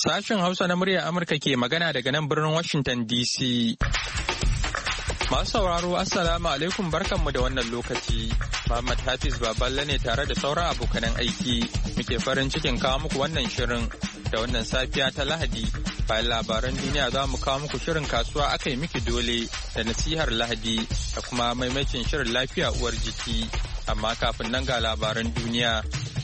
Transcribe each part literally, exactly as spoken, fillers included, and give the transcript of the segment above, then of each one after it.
Sashen Hausa na muryar Amurka ke magana daga nan birnin Washington D C. Masu sauraro Assalamu alaikum barkanmu da wannan lokaci. Muhammad Hafiz Baballe ne tare da sauran abokanan aiki. Muke farin cikin kawo muku wannan shirin da wannan safiya ta Lahadi. Bayan labaran duniya za mu kawo muku shirin kasuwa aka yi miki dole da nasihar Lahadi da kuma maimacin shirin lafiya uwar jiki. Amma kafin nan ga labaran duniya.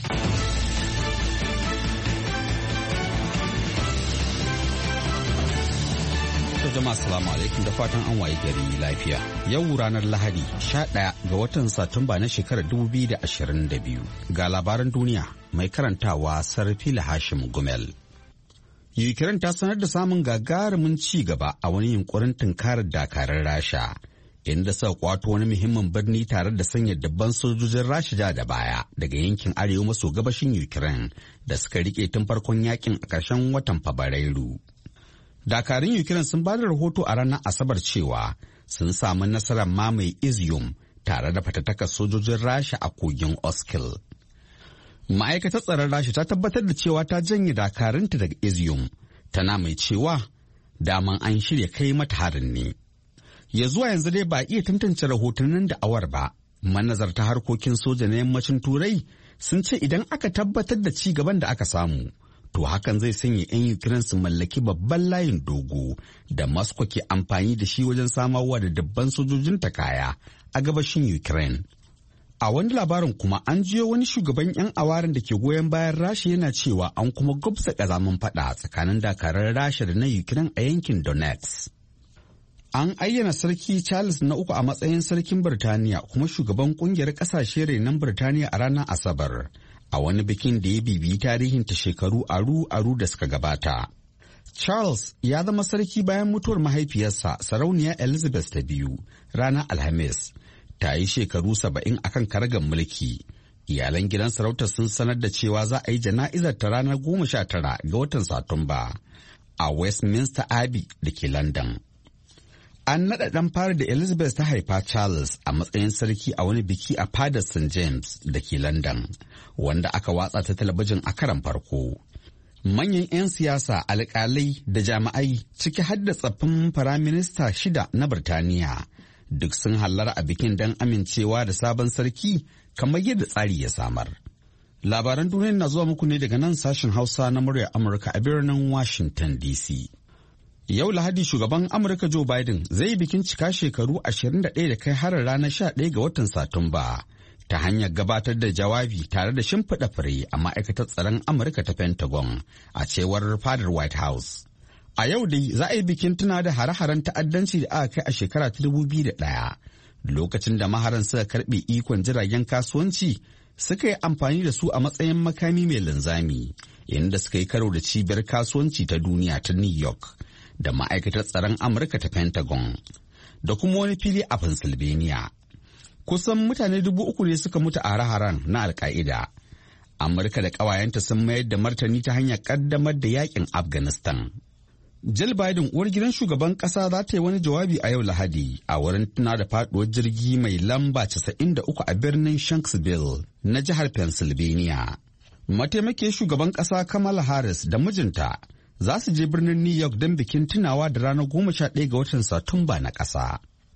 Jama'a salamu alaikum da fatan an waye gari lafiya. Yau ranar Lahadi sha ɗaya ga watan Satumba na shekarar dubu biyu da ashirin da biyu. Ga labaran duniya mai karantawa Sarfila Hashim Gumel. Ukraine ta sanar da samun gagarumin ci gaba a wani yunkurin tunkarar dakarar Rasha, inda suka kwato wani muhimmin birni tare da sanya dabban sojojin Rasha ja da baya daga yankin arewa maso gabashin Ukraine da suka rike tun farkon yakin a ƙarshen watan Fabrairu. Dakarun Ukraine sun ba da rahoto a ranar Asabar cewa sun samu nasarar mamaye Izium tare da fatattakar sojojin Rasha a kogin Oskil. Ma'aikatar tsaron Rasha ta tabbatar da cewa ta janye dakarunta daga Izium, tana mai cewa daman an shirya kai mata harin ne. Ya zuwa yanzu dai ba iya tantance rahotannin da awar ba. Manazarta harkokin soja na yammacin Turai sun ce idan aka tabbatar da ci gaban da aka samu, to hakan zai sanya 'yan Ukraine su mallaki babban layin dogo da Moscow ke amfani da shi wajen samarwa da dabban sojojinta kaya a gabashin Ukraine. A wani labarin kuma an jiyo wani shugaban 'yan awarin da ke goyon bayan Rasha yana cewa an kuma gwabza ƙazamin faɗa tsakanin dakarar Rasha da na Ukraine a yankin Donetsk. An ayyana Sarki Charles na uku a matsayin sarkin Birtaniya kuma shugaban ƙungiyar ƙasashe renon Birtaniya a ranar Asabar, a wani bikin da ya bibiyi tarihinta shekaru aru-aru da suka gabata. Charles ya zama sarki bayan mutuwar mahaifiyarsa Sarauniya Elizabeth ta biyu ranar Alhamis. Ta yi shekaru saba'in akan karagar mulki. Iyalan gidan sarautar sun sanar da cewa za a yi jana'izar ta ranar goma sha tara ga watan Satumba a Westminster Abbey da ke London. An naɗa ɗan fara da Elizabeth ta haifa Charles a matsayin sarki a wani biki a fadar Saint James da ke London, wanda aka watsa ta talabijin a karan farko. Manyan 'yan siyasa, alƙalai da jami'ai ciki har da tsaffin firaminista shida na Birtaniya duk sun hallara a bikin don amincewa da sabon sarki kamar yadda tsari ya samar. Labaran duniya na zuwa muku ne daga nan sashen Hausa na muryar Amurka a birnin Washington D C. Yau Lahadi shugaban Amurka Joe Biden zai yi bikin cika shekaru ashirin da ɗaya da kai harin ranar sha ɗaya ga watan Satumba ta hanyar gabatar da jawabi tare da shimfiɗa fure a ma'aikatar tsaron Amurka ta Pentagon a cewar fadar White House. A yau dai za a yi bikin tuna da hare-haren ta'addanci da aka kai a shekara ta dubu biyu da ɗaya, lokacin da maharan suka karɓe ikon jiragen kasuwanci suka yi amfani da su a matsayin makami mai linzami, inda suka yi karo da cibiyar kasuwanci ta duniya ta New York da ma'aikatar tsaron Amurka ta Pentagon da kuma wani fili a Pennsylvania. Kusan mutane dubu uku ne suka mutu a hare-haren na Al-Qaida. Amurka da ƙawayenta sun mayar da martani ta hanyar ƙaddamar da yakin Afghanistan. Jill Biden, uwar gidan shugaban ƙasa, za ta yi wani jawabi a yau Lahadi a wurin tuna da faɗuwar jirgi mai lamba casa'in da uku a birnin Shanksville na jihar Pennsylvania. Mataimakiyar shugaban ƙasa Kamala Harris da mijinta za su je birnin New York don bikin tunawa da ranar goma sha ɗaya ga watan Satumba na ƙasa.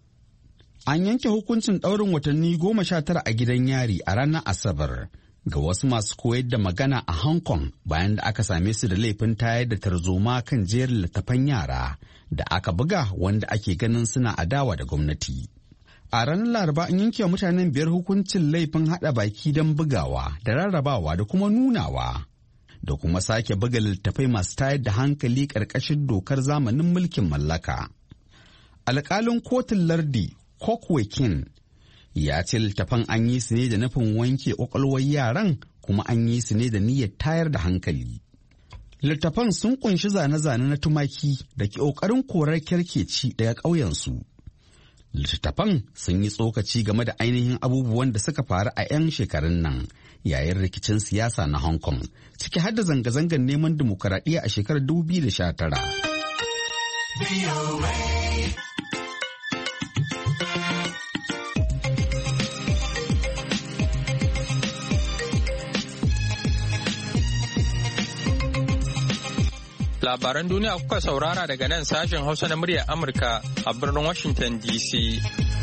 An yanke hukuncin ɗaurin watanni goma sha tara a gidan yari a ranar Asabar ga wasu masu koyar da magana a Hong Kong bayan da aka same su da laifin tayar da tarzoma kan jerin littattafan yara da aka buga wanda ake ganin suna adawa da gwamnati. A ranar Laraba an yanke wa mutanen biyar hukuncin laifin haɗa baki don bugawa da rarrabawa da kuma nunawa, da kuma sake buga littattafai masu tayar da hankali ƙarƙashin dokar zamanin mulkin mallaka. Alƙalin kotun lardi Kokwekin ya ce littattafan an yi su ne da nufin wanke ƙwaƙwalwar yaran kuma an yi su ne da niyyar tayar da hankali. Littattafan sun ƙunshi zane-zane na tumaki da ke ƙoƙarin korar kyarkeci daga ƙauyensu. Littattafan sun yi tsokaci game da ainihin abubuwan da suka faru a 'yan shekarun nan yayin rikicin siyasa na Hong Kong, ciki har da zanga-zangar neman dimokuraɗiyya a shekarar dubu biyu da sha tara. Labaran duniya kuka saurara daga nan sashen Hausa na muryar Amurka a birnin Washington D C.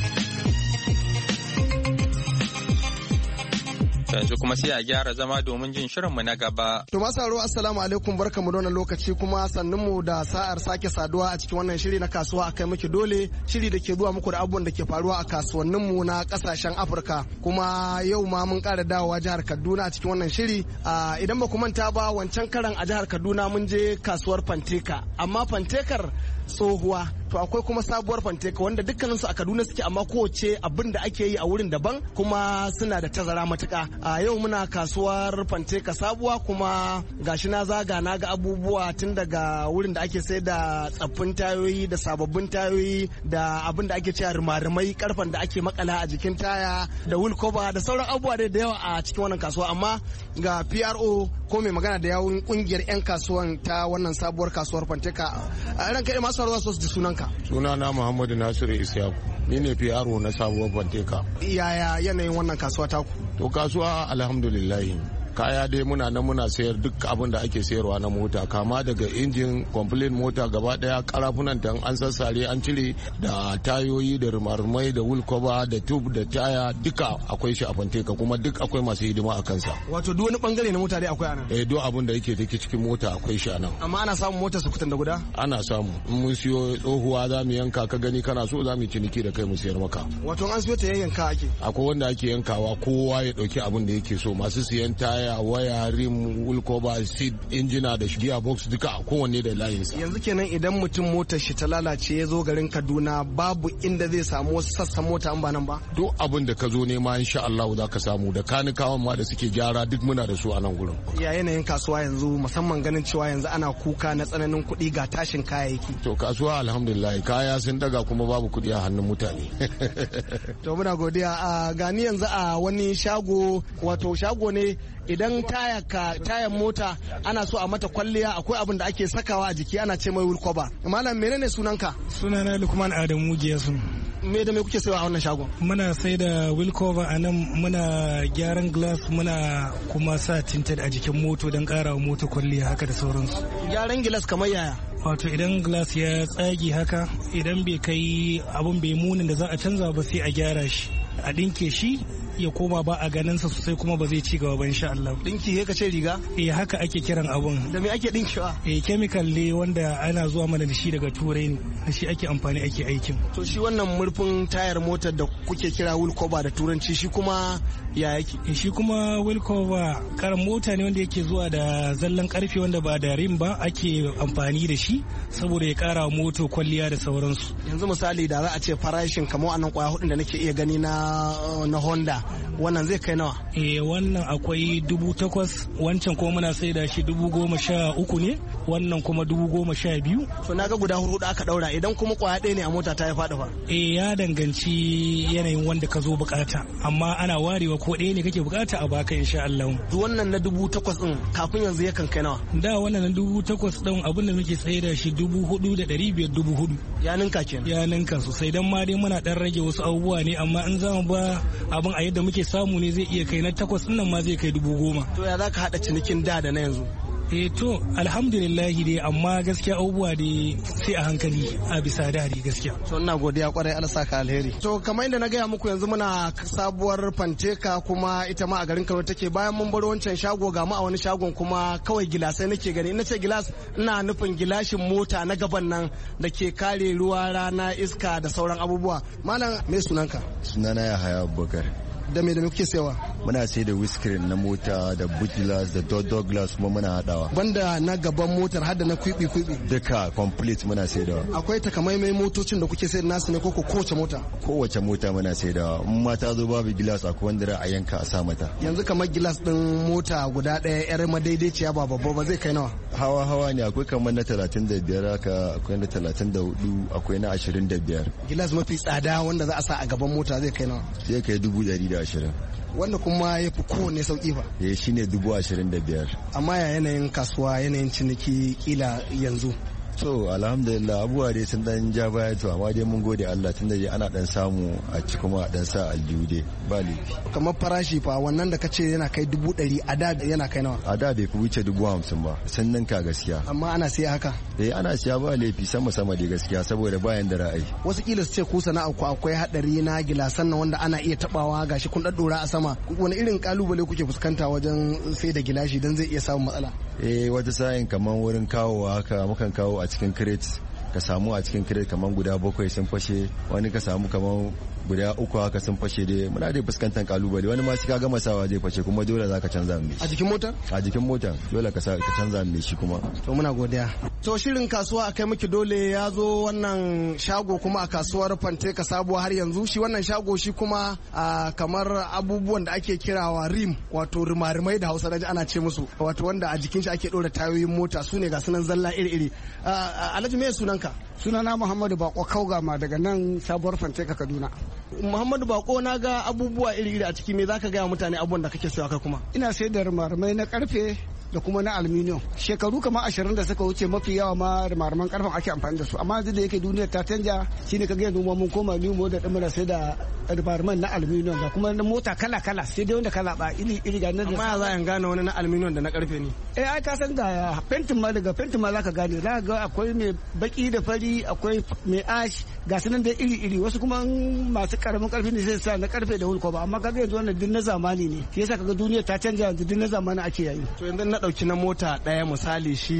Yanzu kuma sai a gyara zama domin jin shirinmu na gaba. To masu sauraro assalamu alaikum, barkamu da wannan lokaci kuma sannunmu da sa'ar sake saduwa a cikin wannan shiri na kasuwa akai miki dole, shiri da ke zuwa muku da abubuwan da ke faruwa a kasuwanninmu na kasashen Afirka. Kuma yau ma mun ƙara dawowa jihar Kaduna a cikin wannan shiri. Idan ba ku manta ba, wancan karan a jihar Kaduna mun je kasuwar Fanteka, amma Fantekar tsohuwa, to akwai kuma sabuwar Fanteka wanda dukkaninsu a Kaduna suke, amma kowace abin da ake yi a wurin daban kuma suna da tazara matuka. A yau muna kasuwar Fanteka sabuwa, kuma gashi na zaga na ga abubuwa tun daga wurin da ake sai da tsaffin tayoyi da sababbin tayoyi da abin da ake cewa rumarumai, karfen da ake makala a jikin taya da wheel cover da sauran abubuwa da yawa a cikin wannan kasuwa. Amma ga P R O ko mai magana da yawun kungiyar 'yan kasuwan ta wannan sabuwar kasuwar Fanteka, a ran kai masu ruwa su ji sunanka. Sunana Muhammadu Nasiru Isyaku, ni ne P R O na sabuwar Fanteka. Yaya yanayin wannan kasuwa taku? To kasuwa alhamdulillahi, kaya dai muna nan muna sayar duk abin da ake sayarwa na mota, kama daga injin complete mota gaba daya, karafunan ta an sassare an cire, da tayoyi da rumarumai da wheel cover da tube da taya, duka akwai shi a Fanteka, kuma duk akwai masu hidima a kansa. Wato duk wani bangare na mota dai akwai anan? Eh, duk abin da yake take cikin mota akwai shi anan. Amma ana samun mota su kutan da guda? Ana samu. In mun siyo tsohuwa za mu yanka, ka gani kana so za mu ciniki da kai mu sayar maka. Wato an siyo ta yanka ake? Akwai wanda ake yankawa, kowa ya dauki abin da yake so, masu siyan taya, waya, rim, wheel cover, seat, injina da gear box, duka kowanne da layinsa. Yanzu kenan idan mutum motar shi ta lalace ya zo garin Kaduna, babu inda zai samu wasu sassan mota an ba nan ba? Duk abin da ka zo nema insha Allah za ka samu, da kanikawan ma da suke gyara duk muna da su a nan gurin. Ya yanayin kasuwa yanzu, musamman ganin cewa yanzu ana kuka na tsananin kuɗi ga tashin kayayyaki? To kasuwa alhamdulillah, kaya sun daga kuma babu kuɗi a hannun mutane. To muna godiya. A gani yanzu a wani shago, wato shago ne idan taya ka tayan mota ana so a mata kwalliya, akwai abin da ake sakawa a jiki ana ce mai wheel cover. Malam menene sunanka? Sunana Lukman Adamu Giyasu. Me da me kuke sayo a wannan shagon? Muna sai da wheel cover a nan, muna gyaran glass, muna kuma sa tinted a jikin moto don kara wa moto kwalliya haka da sauransu. Gyaran glass kamar yaya? Wato idan glass ya tsage haka, idan bai kai abun bai munin da za a canza ba, sai a gyara shi, a dinke shi ya koma ba a ganin sa sosai, kuma ba zai ci gaba ba insha Allah. Dinki he ka ce riga? Eh, haka ake kiran abun. Da me ake dinkewa? Eh, chemical ne wanda ana zuwa mana da shi daga turai ne, da shi ake amfani ake aikin. To shi wannan murfin tayar motar da kuke kira wheel cover da turanci, shi kuma ya yake? Eh, shi kuma wheel cover karan mota ne wanda yake zuwa da zallan karfe wanda ba da rim ba, ake amfani da shi saboda ya kara moto kwalliya da sauransu. Yanzu misali da za a ce farashin kamar anan kwaya hudun da nake iya gani na na Honda, wannan zai kai nawa? Eh, wannan akwai dubu takwas, wancan kuma muna sai da shi dubu goma sha uku ne, wannan kuma dubu goma sha biyu. To naga guda hudu aka daura, idan kuma kwaya ɗaya ne a mota ta ya faɗi fa? Eh, ya danganci yanayin wanda ka zo bukata, amma ana warewa ko ɗaya ne kake bukata a baka insha Allah. Wannan na dubu takwas ɗin kafin yanzu yakan kai nawa? Da wannan na dubu takwas ɗin abin da muke sai da shi dubu hudu da ɗari biyar, dubu hudu. Ya ninka kenan? Ya ninka sosai, dan ma dai muna ɗan rage wasu abubuwa ne, amma in za mu ba abin a yadda muke samu ne zai iya kai na takwas nan ma zai kai dubu goma. To ya za ka haɗa cinikin da da na yanzu? Eh to alhamdulillahi dai, amma gaskiya abubuwa dai sai a hankali a bisa da dai gaskiya. To ina godiya kwarai, Allah saka alheri. To kamar inda na gaya muku yanzu muna sabuwar Fanteka, kuma ita ma a garin Kano take. Bayan mun bar wancan shago, ga mu a wani shagon kuma kawai gilasai nake gani. Ina ce gilas, ina nufin gilashin mota na gaban nan da ke kare ruwa, rana, iska da sauran abubuwa. Malam me sunanka? Sunana Yahaya Abubakar. Da me da me kuke sayawa? Muna sai da windscreen na mota, da boot glass, da door glass, kuma muna hadawa. Banda na gaban motar har da na kwibi kwibi? Duka complete muna sai da. Akwai takamaimai motocin da kuke sayar nasu ne, ko ko kowace mota? Kowace mota muna sai da. In mata zo babu glass akwai wanda a yanka a sa mata. Yanzu kamar glass din mota guda ɗaya yar madaidaiciya ba babba ba zai kai nawa? Hawa hawa ne, akwai kamar na talatin da biyar haka, akwai na talatin da hudu, akwai na ashirin da biyar. Glass mafi tsada wanda za a sa a gaban mota zai kai nawa? Sai kai dubu ɗari da ashirin. Wanda kuma ya fi kowane sauki fa? Eh, shine dubu ashirin da biyar. Amma ya yanayin kasuwa, yanayin ciniki kila yanzu? So alhamdulillah abubuwa dai sun dan ja baya to amma dai mun gode Allah tunda dai ana dan samu a ci kuma a dan sa aljihu dai ba laifi. Kamar farashi fa wannan da kace yana kai dubu ɗari a da yana kai nawa? A da bai fi wuce dubu hamsin ba sun ninka gaskiya. Amma ana siya haka? Eh ana siya ba laifi sama sama dai gaskiya saboda bayan da ra'ayi. Wasu kila su ce ku sana'a ku akwai hadari na gilasan nan wanda ana iya tabawa gashi kun daddora a sama. Wani irin kalubale kuke fuskanta wajen sai da gilashi dan zai iya samun matsala? Eh wata sa'in kamar wurin kawowa haka mukan kawo a cikin crate ka samu a cikin crate kamar guda bakwai sun fashe wani ka samu kamar guda uku haka sun fashe dai muna dai fuskantar kalubale wani ma shi ka gama sawa zai fashe kuma dole za ka canza mai a jikin mota a jikin mota dole ka canza mai shi kuma. To muna godiya. To shirin kasuwa akai miki dole ya zo wannan shago kuma a kasuwar Fanteka Sabuwa har yanzu shi wannan shago shi kuma kamar abubuwan da ake kirawa rim wato rimarimai da Hausa naji ana ce musu wato wanda a jikin shi ake dora tayoyin mota su ne ga sunan zalla iri-iri. Alhaji me sunanka? Sunana Muhammadu Bako Kaugama daga nan sabuwar Fanteka Kaduna. Muhammadu Bako na ga abubuwa iri-iri a ciki me zaka gaya mutane abubuwan da kake so kai kuma? Ina sayar da rimarimai na karfe da kuma na aluminium. Shekaru kamar ashirin da suka wuce mafi yawa ma rimarman karfen ake amfani da su amma yanzu da yake duniyar ta canja shine kaga yanzu mun koma new model din muna sai da rimarman na aluminium da kuma na mota kala kala sai dai wanda kala ba iri iri ga nan. Amma za a gane wani na aluminium da na karfe ne. Eh ai ka san ga fentin ma daga fentin ma zaka gane za ga akwai mai baki da fari akwai mai ash ga sunan da iri iri wasu kuma masu karamin karfi ne sai sa na karfe da hulko ba amma kaga yanzu wannan din na zamani ne shi yasa kaga duniyar ta canja yanzu din na zamani ake yayi. To yanzu na dauki na mota daya misali shi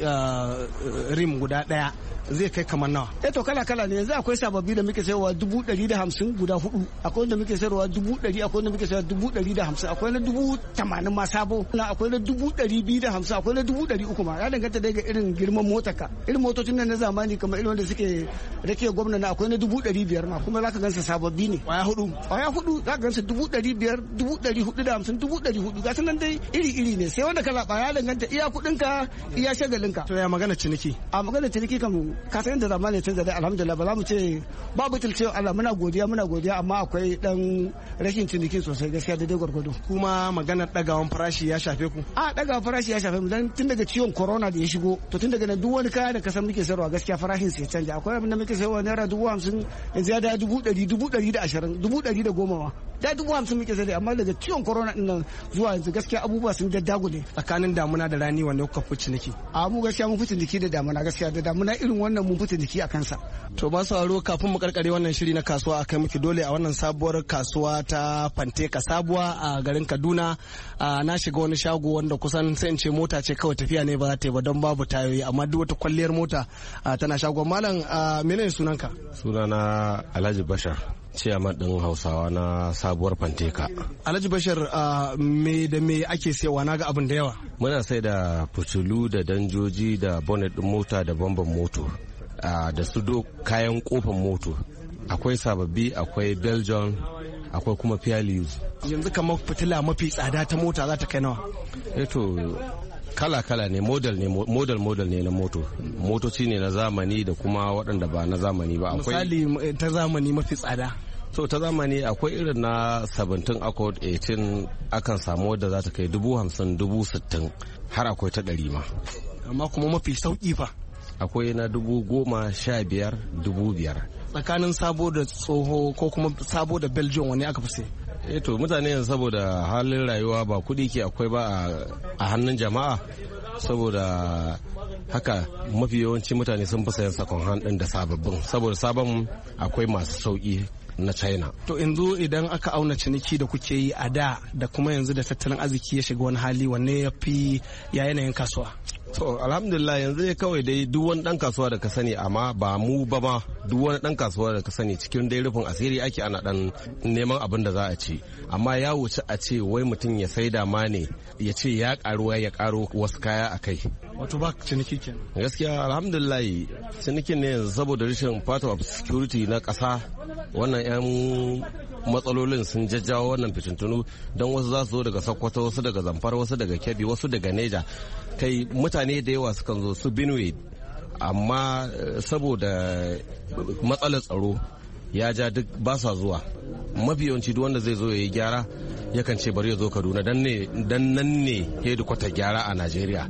rim guda daya zai kai kamar nawa? Eh to kala kala ne yanzu akwai sababbi da muke sayarwa dubu ɗari da hamsin guda hudu akwai wanda muke sayarwa dubu ɗari akwai wanda muke sayarwa dubu ɗari da hamsin akwai na dubu tamanin ma sabo na akwai na dubu ɗari biyu da hamsin akwai na dubu ɗari uku ma ya danganta daga irin girman motar ka irin motocin nan na zamani kamar irin wanda suke rake gwamna na akwai na dubu ɗari biyar ma kuma zaka gansa sababbi ne kwaya hudu kwaya hudu zaka gansa dubu ɗari biyar dubu ɗari hudu da hamsin dubu ɗari hudu ga nan dai iri iri ne sai wanda kala ya danganta iya kuɗin ka iya shagalin ka. To ya magana ciniki? A magana ciniki kam ka san da zamani canza dai alhamdulillah ba za mu ce babu tilcewa Allah muna godiya muna godiya amma akwai dan rashin ciniki sosai gaskiya da dai gwargwado. Kuma maganar dagawan farashi ya shafe ku? A dagawan farashi ya shafe mu dan tun daga ciwon corona da ya shigo to tun daga nan duk wani kaya da kasan muke sayarwa gaskiya farashin sai canja akwai abin da muke sayarwa naira dubu hamsin yanzu ya da dubu ɗari dubu ɗari da ashirin dubu ɗari da goma ma da dubu hamsin muke sayarwa amma daga ciwon corona din nan zuwa yanzu gaskiya abubuwa sun daddagule. Tsakanin damuna da rani wanda kuka fi ciniki? A mu gaskiya mun fi ciniki da damuna gaskiya da damuna irin wannan mun fi ciniki a kansa. To ba sauraro kafin mu karkare wannan shiri na kasuwa akai muke dole a wannan sabuwar kasuwa ta Fanteka Sabuwa a garin Kaduna na shiga wani shago wanda kusan sai in ce mota ce kawai tafiya ne ba za ta yi ba don babu tayoyi amma duk wata kwalliyar mota tana shagon. Malam menene sunanka? Sunana Alhaji Bashar, ciyaman ɗin Hausawa na sabuwar Fanteka. Alhaji Bashar me da me ake sayawa na ga abin da yawa? Muna sai da fitilu da danjoji da bonnet ɗin mota da bamban moto da su do kayan kofan moto. Akwai sababbi, akwai Belgium, akwai kuma Peerless. Yanzu kamar fitila mafi tsada ta mota za ta kai nawa? Eto kala-kala ne, model ne, model model ne na moto. Motoci ne na zamani da kuma waɗanda ba na zamani ba. Misali ta zamani mafi tsada? So ta zamani akwai irin na seventeen Accord eighteen akan samu wadda za ta kai dubu hamsin dubu sittin har akwai ta ɗari ma. Amma kuma mafi sauƙi fa? Akwai na dubu goma sha biyar dubu biyar. Tsakanin sabo da tsoho ko kuma sabo da Belgium wani aka fi sai? Eh to mutane yanzu saboda halin rayuwa ba kuɗi ke akwai ba a hannun jama'a saboda haka mafi yawanci mutane sun fi sayan second hand ɗin da sababbin saboda sabon akwai masu sauƙi na China. To yanzu idan aka auna ciniki da kuke yi a da da kuma yanzu da tattalin arziki ya shiga wani hali wanne ya fi ya yanayin kasuwa? To alhamdulillah yanzu dai kawai dai duk wani dan kasuwa da ka sani amma ba mu ba ma duk wani dan kasuwa da ka sani cikin dai rufin asiri ake ana dan neman abin da za a ci amma ya wuce a ce wai mutum ya saida ma ne ya ce ya karuwa ya karo wasu kaya a kai. Wato ba ciniki kenan? Gaskiya alhamdulillah cinikin ne yanzu saboda rashin part of security na ƙasa wannan 'yan matsalolin sun jajjawo wannan fitintunu don wasu za su zo daga Sokoto wasu daga Zamfara wasu daga Kebbi wasu daga Neja kai mutane da yawa sukan zo su Benue amma saboda matsalar tsaro ya ja duk ba sa zuwa mafi yawanci duk wanda zai zo ya yi gyara yakan ce bari ya zo Kaduna dan nan ne hedikwata gyara a Najeriya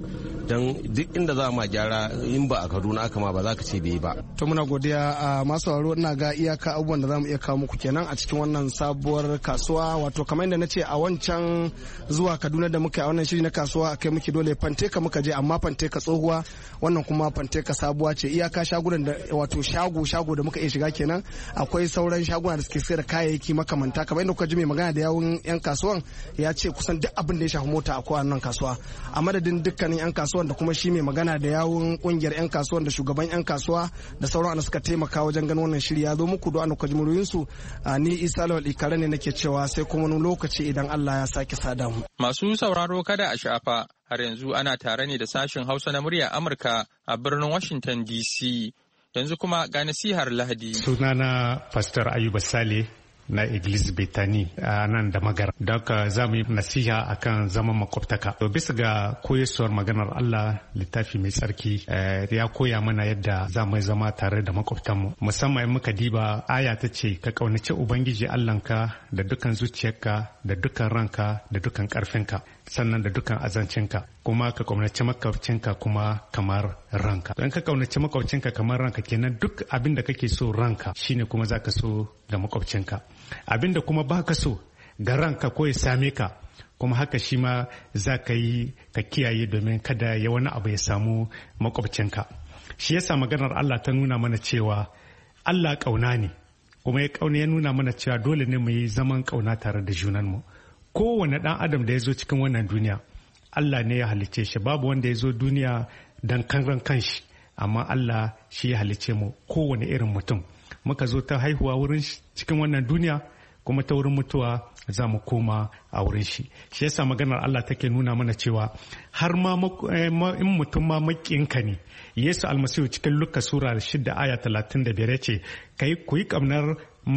don duk inda za ma gyara in ba a Kaduna aka ma ba za ka ce bai ba. To muna godiya a masu sauraro, ina ga iyaka abubuwan da za mu iya kawo muku kenan a cikin wannan sabuwar kasuwa, wato kamar yadda na ce a wancan zuwa Kaduna da muka yi a wannan shiri na kasuwa akai muke dole Fanteka muka je, amma Fanteka tsohuwa, wannan kuma Fanteka sabuwa ce. Iyaka shagunan da wato shago shago da muka iya shiga kenan, akwai sauran shaguna da suke sayar da kayayyaki makamanta kamar yadda kuka ji mai magana da yawun yan kasuwan ya ce kusan duk abin da ya shafi mota akwai wannan kasuwa. A madadin dukkanin yan kasuwan da kuma shi mai magana da yawun kungiyar yan kasuwan da shugaban yan kasuwa da sauran wanda suka taimaka wajen ganin wannan shiri ya zo muku da kuka ji muryoyinsu, ni Isa Lawal Ikare ne nake cewa sai kuma wani lokaci idan Allah ya sake sada mu. Masu sauraro kada a shafa, har yanzu ana tare ne da sashen Hausa na murya Amurka a birnin Washington D C. Yanzu kuma ga nasihar Lahadi. Sunana Pastor Ayuba Sale na Iglis Betani a nan da Magara. Don ka za mu yi nasiha akan zaman makwabtaka. To bisa ga koyarwar maganar Allah, littafi mai tsarki ya koya mana yadda za mu zama tare da makwabtanmu. Musamman in muka diba aya ta ce ka kaunaci Ubangiji Allahnka da dukan zuciyarka da dukan ranka da dukan karfinka, sannan da dukan azancinka, kuma ka kaunaci makwabcinka kuma kamar ranka. Don ka kaunaci makwabcinka kamar ranka kenan duk abin da kake so ranka shine kuma zaka so ga makwabcinka. Abin da kuma baka so ga ranka ko ya same ka, kuma haka shi ma za ka yi ka kiyaye domin kada ya wani abu ya samu makwabcinka. Shi yasa maganar Allah ta nuna mana cewa Allah ƙauna ne, kuma ya ƙauna ya nuna mana cewa dole ne mu yi zaman ƙauna tare da junanmu. Kowane ɗan adam da ya zo cikin wannan duniya Allah ne ya halicce shi, babu wanda ya zo duniya don kanran kanshi, amma Allah shi ya halicce mu kowane irin mutum. Muka zo ta haihuwa wurin cikin wannan duniya, kuma ta wurin mutuwa za mu koma a wurin shi. Shi yasa maganar Allah take nuna mana cewa har ma in mutum ma maƙinka ne, Yesu almasihu cikin Luka sura shida aya talatin da biyar ce kai ku yi ƙamnar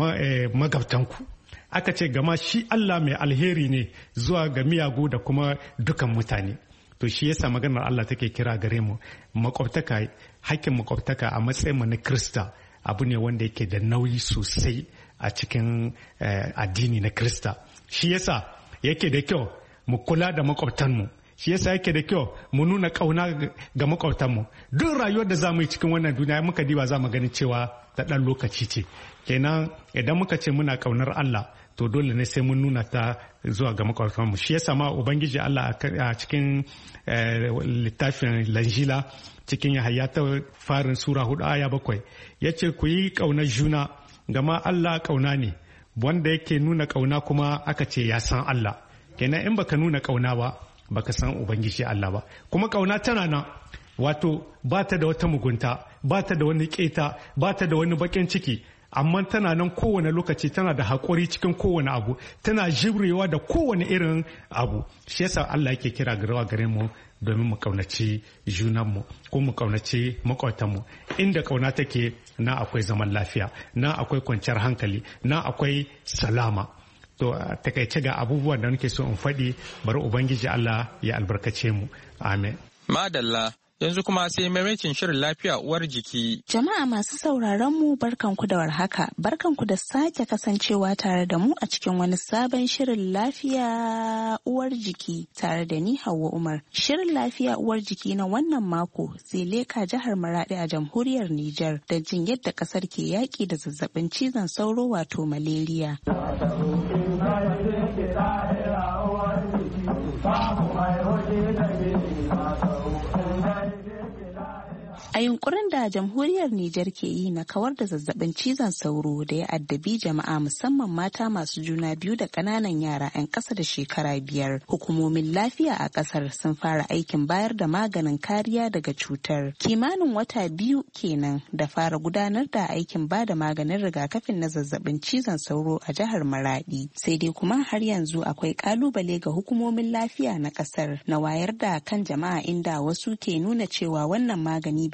magabtanku. Aka ce gama shi Allah mai alheri ne zuwa ga miyagu da kuma dukan mutane. To shi yasa maganar Allah take kira gare mu makwabtaka, hakkin makwabtaka a matsayin mu na Krista abu ne wanda yake da nauyi sosai a cikin addini na Krista. Shi yasa yake da kyau mu kula da makwabtanmu. Shi yasa yake da kyau mu nuna ƙauna ga makwabtanmu. Duk rayuwar da za mu yi cikin wannan duniya muka diba za mu gani cewa ta ɗan lokaci ce. Kenan idan muka ce muna ƙaunar Allah, to dole ne sai mun nuna ta zuwa ga makwabtanmu. Shi yasa ma Ubangiji Allah a cikin littafin Lanjila cikin Yahaya ta farin sura hudu aya bakwai ya ce ku yi ƙaunar juna, gama Allah ƙauna ne, wanda yake nuna ƙauna kuma aka ce ya san Allah. Kenan in baka nuna ƙauna ba baka san Ubangiji Allah ba. Kuma ƙauna tana nan, wato ba ta da wata mugunta, ba ta da wani ƙeta, ba ta da wani baƙin ciki, amma tana nan kowane lokaci, tana da haƙuri cikin kowane abu, tana jibrewa da kowane irin abu. Shi yasa Allah yake kira garawa gare mu domin mu kaunaci junanmu ko mu kaunaci makwabtanmu. Inda kauna take na akwai zaman lafiya, na akwai kwanciyar hankali, na akwai salama. To takaice ga abubuwan da nake so in faɗi, bari Ubangiji Allah ya albarkace mu. Amen. Madalla. Yanzu kuma sai maimakin shirin lafiya uwar jiki. Jama'a masu sauraron mu barkanku da warhaka, barkanku da sake kasancewa tare da mu a cikin wani sabon shirin lafiya uwar jiki tare da ni Hauwa Umar. Shirin lafiya uwar jiki na wannan mako zai leka jihar Maradi a jamhuriyar Nijar da jin yadda kasar ke yaƙi da zazzabin cizon sauro wato malaria. A yunkurin da jamhuriyar Nijar ke yi na kawar da zazzabin cizon sauro da ya addabi jama'a musamman mata masu juna biyu da ƙananan yara 'yan ƙasa da shekara biyar, hukumomin lafiya a ƙasar sun fara aikin bayar da maganin kariya daga cutar. Kimanin wata biyu kenan da fara gudanar da aikin ba da maganin rigakafin na zazzabin cizon sauro a jihar Maradi. Sai dai kuma har yanzu akwai ƙalubale ga hukumomin lafiya na ƙasar na wayar da kan jama'a, inda wasu ke nuna cewa wannan magani bai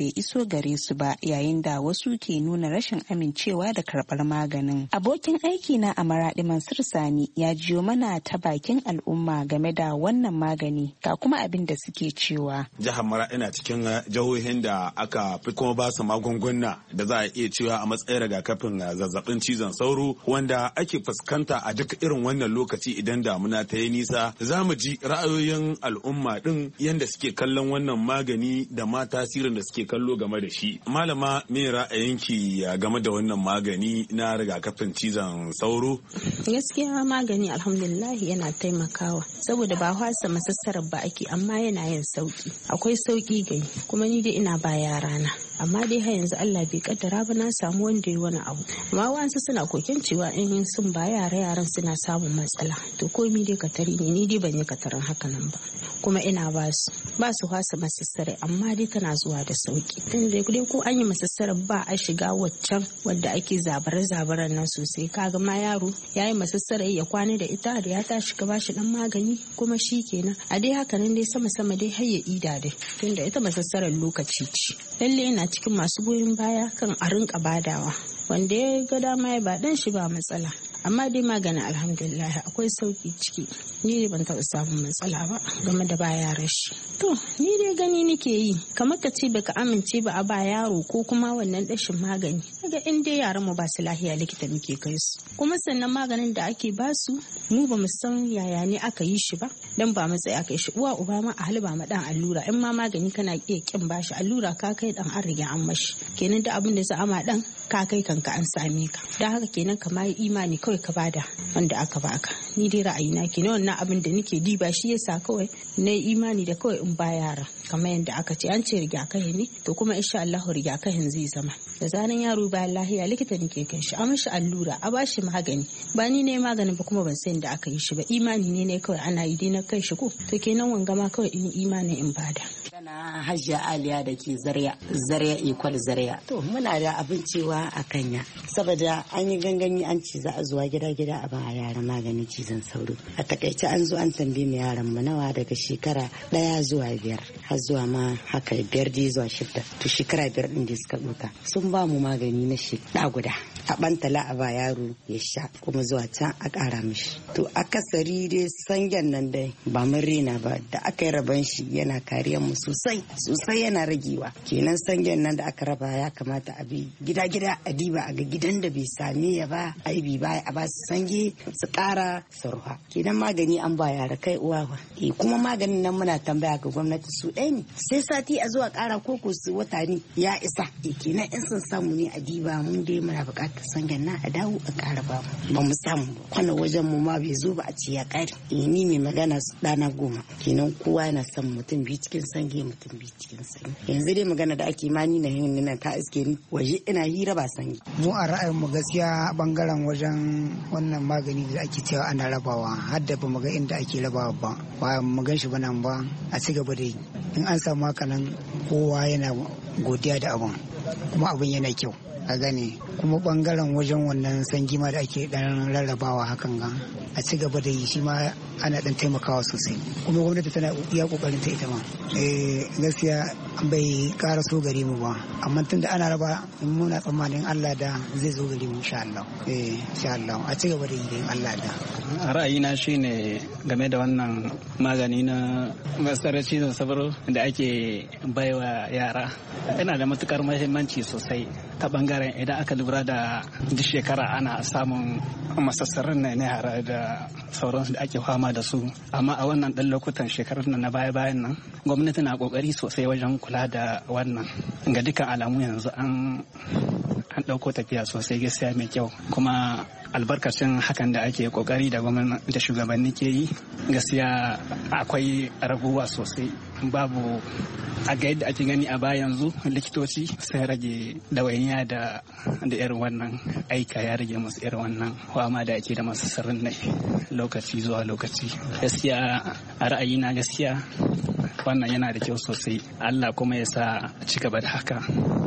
bai iso gare su ba, yayin da wasu ke nuna rashin amincewa da karɓar maganin. Abokin aiki na a Maraɗi Mansur Sani ya jiyo mana ta bakin al'umma game da wannan magani, ga kuma abin da suke cewa. Jihar Maraɗi na cikin jihohin da aka fi kuma ba su magunguna da za a iya cewa a matsayin rigakafin zazzabin cizon sauro wanda ake fuskanta a duk irin wannan lokaci idan damuna ta yi nisa. Za mu ji ra'ayoyin al'umma din yadda suke kallon wannan magani da ma tasirin da suke kallo game da shi. Malama, me ra'ayinki game da wannan magani na rigakafin cizon sauro? Gaskiya magani alhamdulillah yana taimakawa saboda ba hwasa masassarar ba ake, amma yana yin sauki. Akwai sauki gani kuma ni dai ina ba yarana, amma dai har yanzu Allah bai kaddara ba na samu wanda ya wani abu. Amma wasu suna koken cewa in sun ba yara yaran suna samun matsala, to komi dai katari ne, ni dai ban yi katarin haka nan ba. Kuma ina ba su ba su hwasa masassare, amma dai tana zuwa da sauki. Tunda dai ko an yi masassare ba a shiga waccan wadda ake zabare-zabaren nan sosai. Kaga ma yaro ya yi masassare ya kwana da ita, da ya tashi ka bashi dan magani kuma shi kenan. A dai haka nan dai sama-sama dai har ya ida dai, tunda ita masassaren lokaci ce. Lalle ina cikin masu goyon baya kan a rinka badawa, wanda ya ga dama ya ba dan shi ba matsala. Amma dai maganin alhamdulillah akwai sauki ciki, ni dai ban taɓa samun matsala ba game da ba yaran shi. To ni dai gani nake yi kamar ka ce baka amince ba a ba yaro ko kuma wannan dashin magani, daga in dai yaran mu ba su lahiya likita muke kai su. Kuma sannan maganin da ake ba su mu ba mu san yaya ne aka yi shi ba, dan ba matsayi aka yi shi. Uwa uba ma a halba ma dan allura, in ma magani kana iya kin bashi allura ka kai dan an rige an mashi, kenan da abin da za a ma dan ka kai kanka an same ka. Da haka kenan ka mai imani kawai ka bada wanda aka baka. Ni dai ra'ayina kenan wannan abin da nake diba shi yasa kawai na imani da kawai in ba yara, kamar yadda aka ce an ce rigakafi ne, to kuma insha Allah rigakafin zai zama da zanen yaro bayan lahiya likita ne ke kai shi a mashi allura a bashi magani. Ba ni ne maganin ba kuma ban san da aka yi shi ba, imani ne ne kawai ana yi dai na kai shi ko, to kenan wanga ma kawai in imani in bada. Kana Hajiya Aliya da ke Zaria, Zaria Equal Zaria. To muna da abin cewa a kanya, saboda an yi gangami an ce za a zuwa gida-gida a ba yaran maganin cizon sauro. A takaice an zo an tambaye mu yaran mu nawa daga shekara daya zuwa biyar har zuwa ma haka biyar dai zuwa shida. To shekara biyar din da suka ɗauka sun ba mu magani na shekara guda. A bantala a ba yaro ya sha kuma zuwa can a ƙara mishi. To akasari dai sangen nan dai ba mun rena ba, da aka yi raban shi yana kariyar mu sosai sosai, yana ragewa. Kenan sangen nan da aka raba ya kamata a bi gida-gida a diba a ga gidan da bai same ya ba a yi ba a ba su sange su ƙara sarwa. Kenan magani an ba yara kai uwa ba. E kuma maganin nan muna tambaya ga gwamnati su ɗaya ne sai sati a zuwa ƙara koko su wata ne ya isa. E kenan in sun samu ne a diba mun dai muna buƙatar sangen na a dawo a ƙara ba mu ba mu samu kwana wajen mu ma bai zo ba a ce ya ƙare. E ni mai magana su ɗana goma, kenan kowa yana son mutum biyu cikin sange mutum biyu cikin sange. Yanzu dai magana da ake mani na hin nan ta iske ni waje ina hira ba sange. Mu a ra'ayin mu gaskiya bangaren wajen wannan magani da ake cewa ana rabawa, har da ba mu ga inda ake rabawa ba, ba mu gan shi ba nan ba. A ci gaba da yi, in an samu haka nan kowa yana godiya da abun kuma abun yana kyau a gane. Kuma bangaren wajen wannan sangi ma da ake dan rarrabawa hakan ga a ci gaba da yi, shi ma ana dan taimakawa sosai. Kuma gwamnati tana iya kokarin ta ita ma. Eh gaskiya bai ƙara so gare mu ba, amma tunda ana raba muna tsammanin Allah da zai zo gare mu insha Allah. Eh insha Allah a ci gaba da yi da Allah da. A ra'ayina shine game da wannan magani na masarar cizon sauro da ake baiwa yara, yana da matukar muhimmanci sosai ta bangaren idan aka lura da duk shekara ana samun masassarin na yara da sauransu da ake fama da su, amma a wannan dan lokutan shekarun na baya-bayan nan gwamnati na kokari sosai wajen kula da wannan. Ga dukkan alamu yanzu an an ɗauko tafiya sosai gaskiya mai kyau, kuma albarkacin hakan da ake kokari da gwamnati da shugabanni ke yi gaskiya akwai raguwa sosai. Babu a ga yadda ake gani a baya yanzu likitoci sai rage dawainiya da da irin wannan aika, ya rage musu irin wannan fama da ake da masu sirrin nai lokaci zuwa lokaci. Gaskiya a ra'ayina gaskiya wannan yana da kyau sosai. Allah kuma ya sa ci gaba da haka.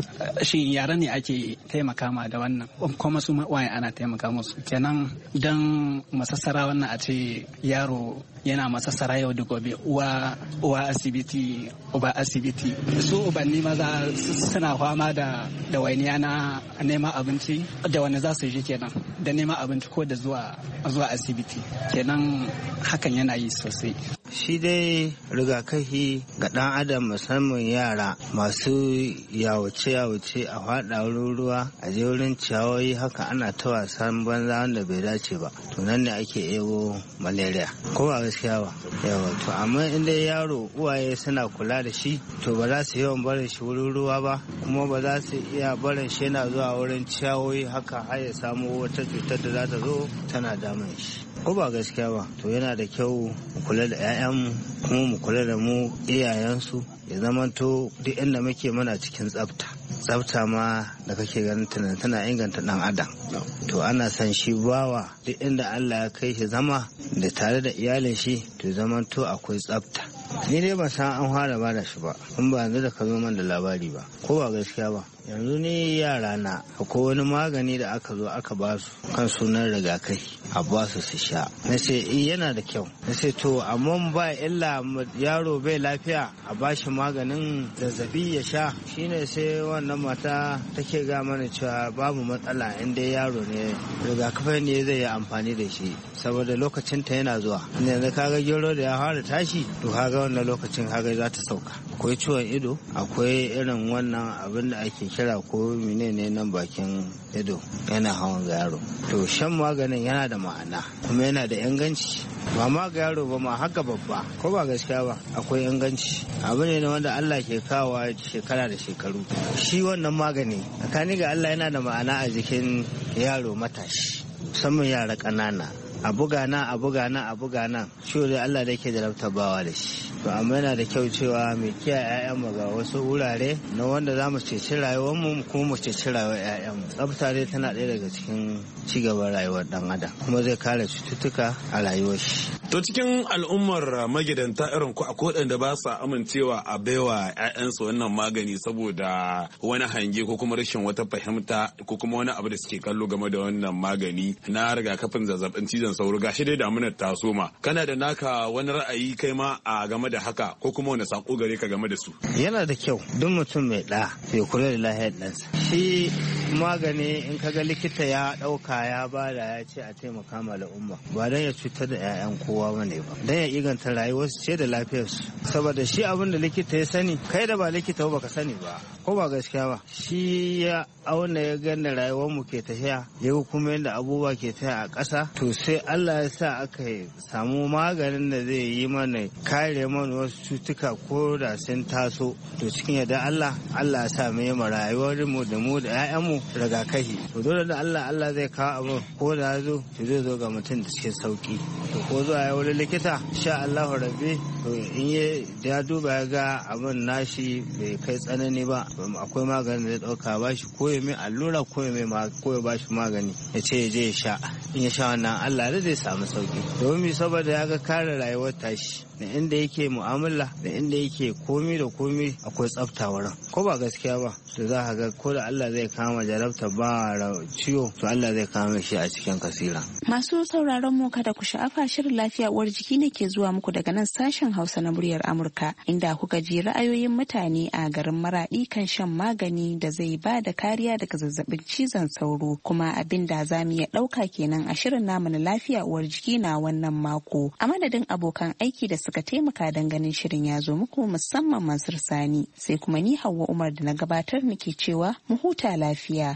Shin yara ne ake taimaka ma da wannan kuma su waye ana taimaka musu kenan dan masassara wannan a ce yaro yana masassara yau da gobe uwa uwa asibiti uba asibiti su ubanni maza suna fama da da wainiya na neman abinci da wani za su je kenan da neman abinci ko da zuwa zuwa asibiti kenan hakan yana yi sosai. Shi dai rigakafi ga ɗan adam musamman yara masu yawace-yawace a faɗa wurin ruwa a je wurin ciyawoyi haka ana ta wasan banza wanda bai dace ba to nan ne ake ebo malaria ko ba gaskiya ba yawa to amma inda yaro uwaye suna kula da shi to ba za su yawan barin shi wurin ruwa ba kuma ba za su iya barin shi yana zuwa wurin ciyawoyi haka har ya samu wata cutar da za ta zo tana damun shi ko ba gaskiya ba to yana da kyau mu kula da 'ya'yanmu kuma mu kula da mu iyayensu ya zamanto duk inda muke muna cikin tsafta tsafta ma da kake ganin tana tana inganta dan adam to ana san shi bawa duk inda Allah ya kai shi zama da tare da iyalin shi to zamanto akwai tsafta ni dai ban san an fara ba da shi ba in ba yanzu da ka zo man da labari ba ko ba gaskiya ba yanzu ni yara na akwai wani magani da aka zo aka ba su kan sunan rigakafi a ba su su sha na ce yana da kyau na ce to amma ba illa yaro bai lafiya a ba shi maganin zazzabi ya sha shine sai wannan mata take ga mana cewa babu matsala in dai yaro ne rigakafi ne zai yi amfani da shi saboda lokacin ta yana zuwa yanzu kaga gero da ya fara tashi to kaga wannan lokacin kaga za ta sauka akwai ciwon ido akwai irin wannan abin da ake kira ko menene nan bakin ido yana hawan ga yaro to shan maganin yana da ma'ana kuma yana da inganci ba ma ga yaro ba ma haka babba ko ba gaskiya ba akwai inganci abu ne wanda Allah ke kawo shekara da shekaru shi wannan magani tsakani ga Allah yana da ma'ana a jikin yaro matashi musamman yara ƙanana a buga na a buga na a buga nan shi dai Allah da yake jarabta bawa da shi to amma yana da kyau cewa mai kiyaye ƴaƴanmu ga wasu wurare na wanda za mu ceci rayuwarmu kuma mu ceci rayuwar ƴaƴanmu tsafta dai tana ɗaya daga cikin cigaban rayuwar ɗan adam kuma zai kare cututtuka a rayuwar shi. To cikin al'ummar magidanta irin ku akwai waɗanda ba sa amincewa a baiwa ƴaƴansu wannan magani saboda wani hange ko kuma rashin wata fahimta ko kuma wani abu da suke kallo game da wannan magani na rigakafin zazzabin cizon sauro gashi dai damunar ta soma kana da naka wani ra'ayi kai ma a game da haka ko kuma wani sako gare ka game da su. Yana da kyau duk mutum mai ɗa ya kula da lafiyar ɗansa. Shi magani in kaga likita ya ɗauka ya bada ya ce a taimaka ma al'umma ba don ya cutar da 'ya'yan kowa bane ba don ya inganta rayuwarsu ce da lafiyarsu saboda shi abin da likita ya sani kai da ba likita ba ka sani ba ko ba gaskiya ba shi ya auna ya ganda rayuwar mu ke tafiya ya kuma yadda abubuwa ke tafiya a ƙasa to sai Allah ya sa aka samu maganin da zai yi mana kare mana wasu cutuka ko da sun taso to cikin yadda Allah Allah ya sa mu yi rayuwar mu da mu da 'ya'yanmu rigakafi to dole da Allah Allah zai kawo abu ko da zo to zai zo ga mutum da cikin sauki to ko zuwa ya wurin likita sha Allahu rabbi to in ya duba ya ga abin nashi bai kai tsanani ba akwai maganin da zai dauka ba shi ko ya mai allura ko ya mai ko ya ba shi magani ya ce ya je ya sha in ya sha wannan Allah zai samu sauki domin saboda ya ga kare rayuwar tashi da inda yake mu'amala da inda yake komi da komi akwai tsafta wurin ko ba gaskiya ba to za ka ga ko da Allah zai kama jarabta ba ciwo to Allah zai kama shi a cikin kasira. Masu sauraron mu kada ku sha'afa shirin lafiya uwar jiki ne ke zuwa muku daga nan sashen Hausa na muryar Amurka inda kuka ji ra'ayoyin mutane a garin Maradi kan shan magani da zai ba da kariya daga zazzabin cizon sauro kuma abin da za mu iya ɗauka kenan a shirin namu na lafiya uwar jiki na wannan mako a madadin abokan aiki da suka taimaka don ganin shirin ya zo muku musamman Mansur Sani sai kuma ni Hauwa Umar da na gabatar nake cewa mu huta lafiya.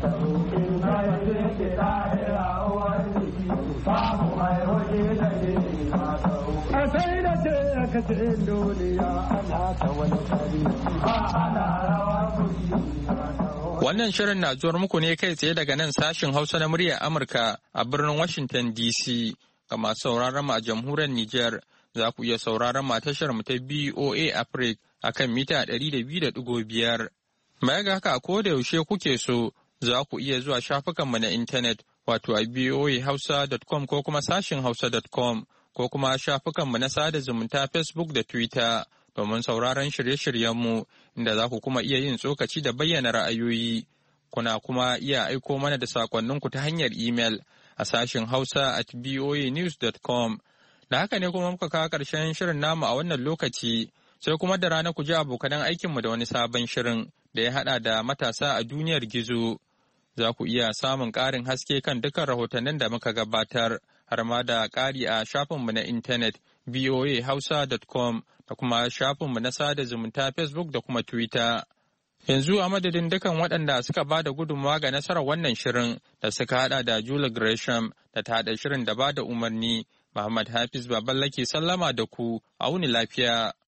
Wannan shirin na zuwar muku ne kai tsaye daga nan sashin Hausa na muryar Amurka a birnin Washington D C ga masu sauraron mu a jamhuriyar Nijar. Za ku iya sauraron mu a tashar mu ta B O A Africa a kan mita ɗari da biyu da ɗigo biyar. Baya ga haka ko da yaushe kuke so za ku iya zuwa shafukanmu na intanet wato a b o a hausa dot com ko kuma sashin hausa dot com ko kuma shafukanmu na sada zumunta Facebook da Twitter domin sauraron shirye-shiryenmu inda za ku kuma iya yin tsokaci da bayyana ra'ayoyi. Kuna kuma iya aiko mana da sakonninku ta hanyar imel a sashen Hausa at voa news dot com. Da haka ne kuma muka kawo ƙarshen shirin namu a wannan lokaci, sai kuma da rana ku ji abokanan aikinmu da wani sabon shirin da ya haɗa da matasa a duniyar gizo. Za ku iya samun ƙarin haske kan dukkan rahotannin da muka gabatar, har ma da ƙari a shafinmu na intanet voa hausa dot com da kuma shafinmu na sada zumunta Facebook da kuma Twitter. Yanzu a madadin dukan waɗanda suka ba da gudunmawa ga nasarar wannan shirin da suka haɗa da Julie Gresham da ta haɗa shirin da ba da umarni, Muhammad Hafiz Baballa ke sallama da ku, a wuni lafiya.